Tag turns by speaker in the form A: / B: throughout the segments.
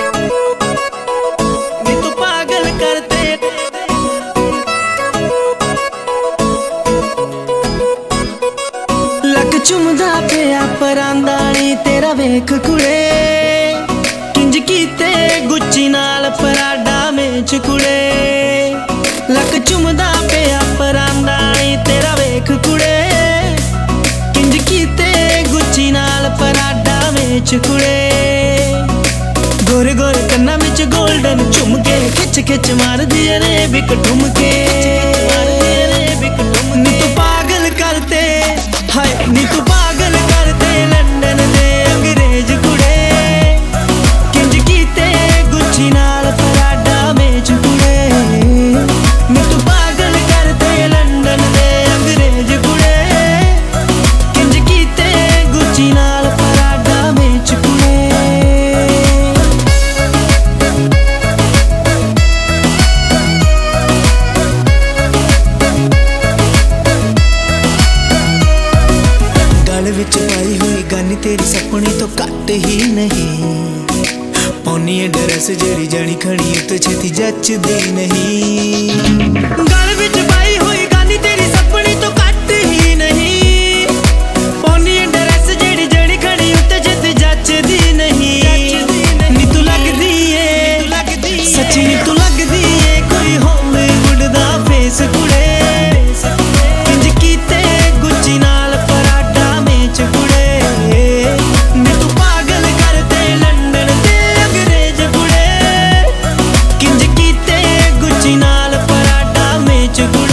A: नी तू पागल करते लक चुमदा पिया परांदा नी तेरा वेख कुड़े किंज कीते गुच्ची नाल पराडा मेच कुड़े लक चुमदा पिया परांदा नी तेरा वेख कुड़े किंज कीते गुच्ची नाल पराडा मेच कुड़े गोरे गोरे कन्ना विच गोल्डन झुमके खिच खिच मार दिए रे बिक ठुमके नी तू पागल करते हाय नी तू पागल करते लंदन दे अंग्रेज कुड़े किंज कीते गुच्ची नाल पराडा मेच कुड़े नी तू पागल करते लंदन दे अंग्रेज कुड़े किंज कीते गुच्ची नाल पराडा मेच कुड़े विच पाई हुई गन तेरी सपनी तो घट ही नहीं पौनी है ड्रेस जेड़ी जनी खड़ी उत छेती जचदी नहीं गल विच पाई हुई गन तेरी सपनी तो घट ही नहीं पौनी है ड्रेस जेड़ी जनी खड़ी उत छेती जचदी नहीं नी तू लगदी है सच्ची नी तू लगदी है कोई हॉलीवुड दा फेस कुड़े किंज कीते गुच्ची नाल पराडा मेच कुड़े नी तू पागल करते लंदन दे अंग्रेज कुड़े किंज कीते गुच्ची नाल पराडा मेच कुड़े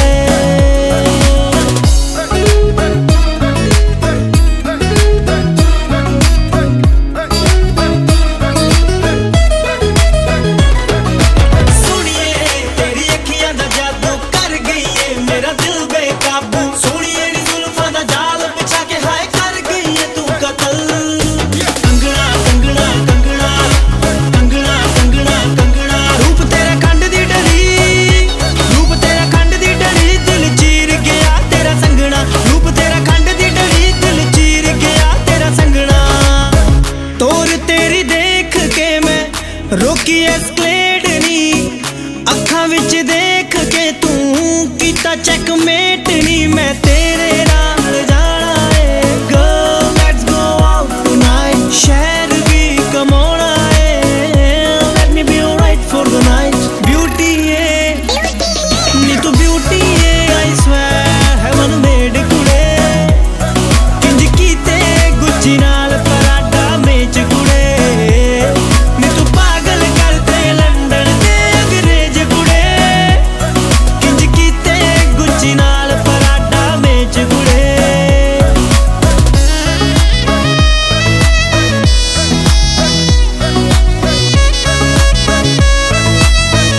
A: सोनिए तेरी अखियां दा जादू कर गई है मेरा दिल बेकाबू सोनिए नी जुल्फां दा जाल बिछा के हाय कर गई है तू कतल कंगना कंगना कंगना कंगना कंगना कंगना रूप तेरा खंड दी डली रूप तेरा खंड दी डली दिल चीर गया तेरा संगना रूप तेरा खंड दी डली दिल चीर गया तेरा संगना तोर तेरी देख के मैं रोकी एस्केलेड नी अखां विच देख के तू कीता चेकमेट नी मैं तेरे नाल जाना है girl let's go out tonight शहर भी कमाना है let me be alright for the night beauty है नी तू ब्यूटी है आई स्वेयर हेवन मेड कुड़े किंज कीते गुच्ची नाल पराडा मेच कुड़े नी तू पागल करते लंदन दे अंग्रेज कुड़े किंज कीते गुच्ची नाल पराडा मेच कुड़े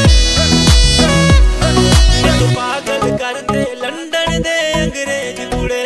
A: नी तू पागल करते लंदन दे अंग्रेज कुड़े